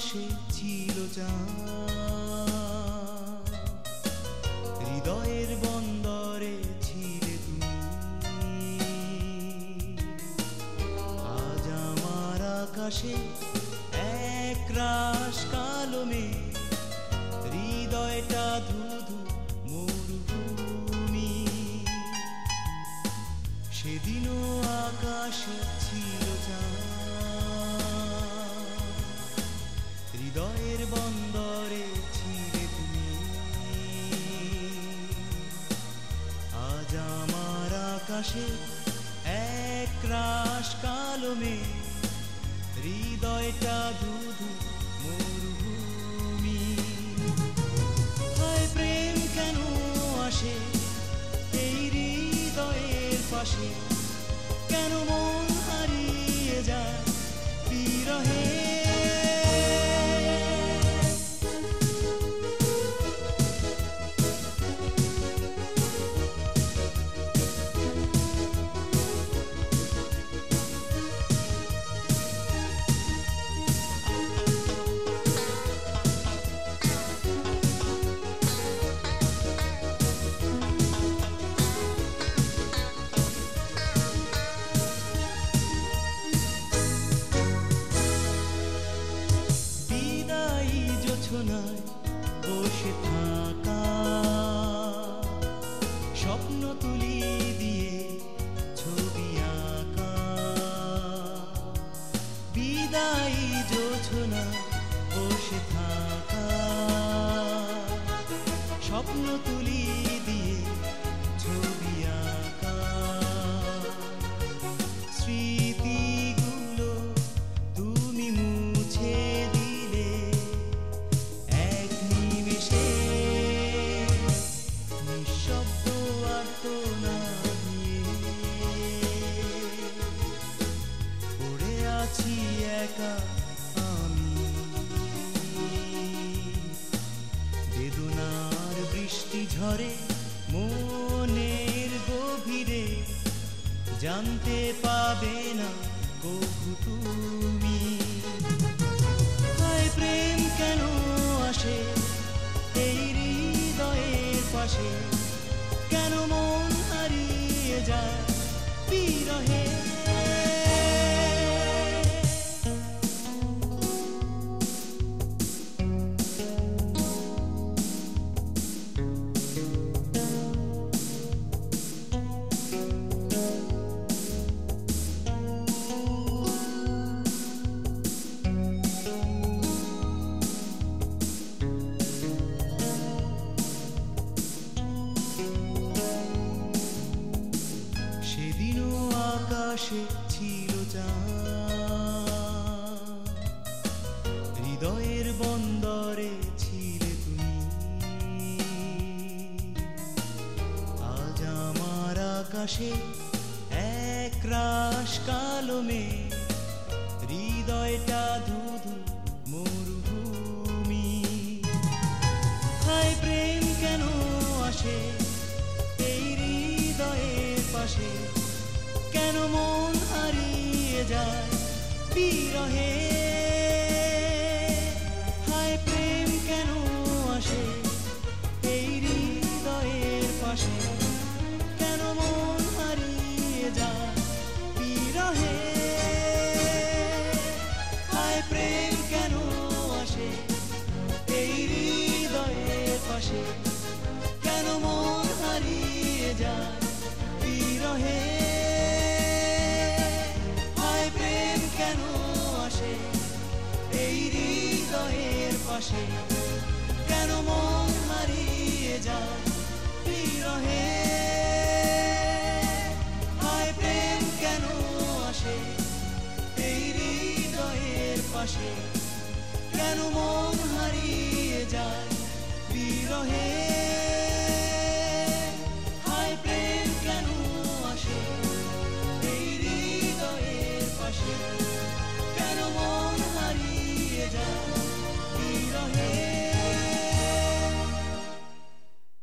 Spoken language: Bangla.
আকাশে ছিল চাঁদ, হৃদয়ের বন্দরে ছিলে তুমি। আজ আমার আকাশে একরাশ কালো মেঘ, হৃদয়টা ধুধু মরুভূমি। সেদিনও আকাশে ছিল চাঁদ, হৃদয়ের বন্দরে ছিলে তুমি। আজ আমার আকাশে একরাশ কালো মেঘ, হৃদয়টা ধুধু মরুভূমি। হায় প্রেম কেন আসে এই হৃদয়ের পাশে, কেন মন হারিয়ে যায় বিরহে। জোছনায় বসে থাকা স্বপ্ন তুলি দিয়ে ছবি আঁকা, বিদায়ী জোছনায় বসে থাকা স্বপ্ন তুলি দিয়ে ছবি আঁকা। স্মৃতিগুলো তুমি মুছে দিলে এক নিমেষে, নিঃশব্দ আর্তনাদ নিয়ে পড়ে আছি একা আমি। বেদনার বৃষ্টি ঝরে মনের গভীরে, জানতে পাবে না কভু তুমি। হায় প্রেম কেন আসে এই হৃদয়ের পাশে, কেন মন হারিয়ে যায় বিরহে। সেদিনও আকাশে ছিল চাঁদ, হৃদয়ের বন্দরে ছিলে তুমি। আজ আমার আকাশে একরাশ কালো মেঘ, হৃদয়টা ধুধু মরুভূমি। হায় প্রেম কেন আসে এই হৃদয়ের পাশে, কেন মন হারিয়ে যায় বিরহে। হায় প্রেম কেন আসে এই হৃদয়ের পাশে, কেন মন হারিয়ে যায় বিরহে। হায় প্রেম কেন আসে এই হৃদয়ের পাশে, কেন মন হারিয়ে যায় বিরহে। হায় প্রেম কেন আসে এই হৃদয়ের পাশে,